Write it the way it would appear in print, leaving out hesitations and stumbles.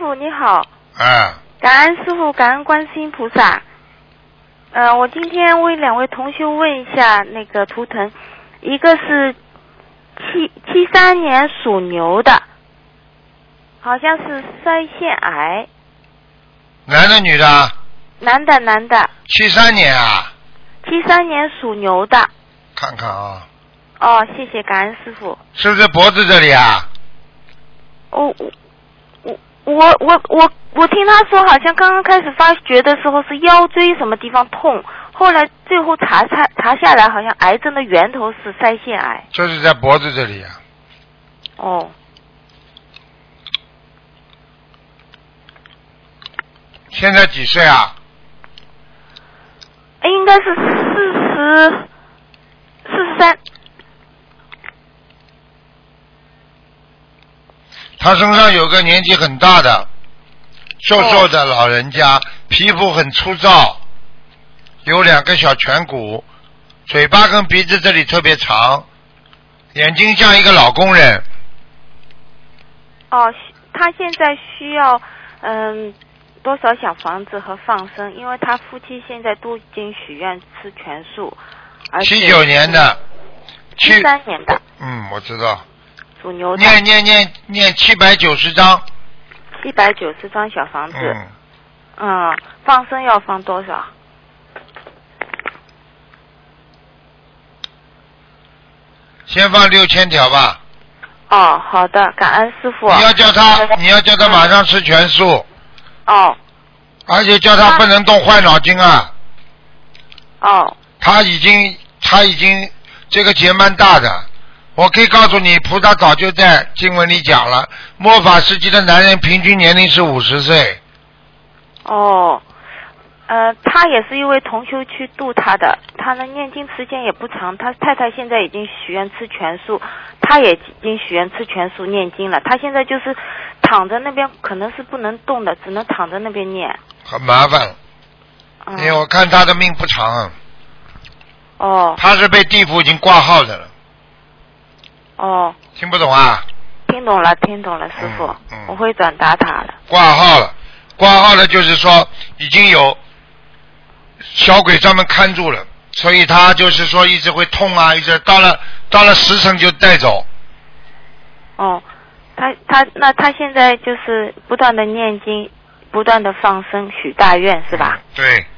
傅你好。 啊。 感恩师傅，感恩观世音菩萨。我今天为两位同修问一下那个图腾，一个是73年属牛的，好像是腮腺癌。 男的女的？ 男的。 73年啊 ？73年属牛的。 看看啊。 哦，谢谢，感恩师傅。 是不是脖子这里啊？ 我听他说，好像刚刚开始发觉的时候是腰椎什么地方痛，后来最后查下来，好像癌症的源头是腮腺癌。 就是在脖子这里啊。 哦。 现在几岁啊？ 应该是43。 他身上有个年纪很大的瘦瘦的老人家，皮肤很粗糙，有2个小颧骨，嘴巴跟鼻子这里特别长，眼睛像一个老工人。 哦，他现在需要多少小房子和放生？因为他夫妻现在都已经许愿吃全素。 79年的。 73年的。 我知道。 属牛的。 念790张。 790张小房子。放生要放多少？ 先放6000条吧。 哦，好的，感恩师傅。 你要叫他马上吃全素。 哦。 而且叫他不能动坏脑筋啊。 哦。 他已经这个结蛮大的，我可以告诉你，菩萨早就在经文里讲了，末法时期的男人平均年龄是50岁。 哦。他也是一位同修去度他的，他的念经时间也不长，他太太现在已经许愿吃全素，他也已经许愿吃全素念经了，他现在就是躺在那边，可能是不能动的，只能躺在那边念。 很麻烦。因为我看他的命不长。 哦。 他是被地府已经挂号的了。 哦。 听不懂啊？ 听懂了，师傅。我会转达他了。 挂号了就是说已经有小鬼专门看住了，所以他就是说一直会痛啊，一直到了时辰就带走。 哦，他现在就是不断的念经，不断的放生许大愿是吧？ 对。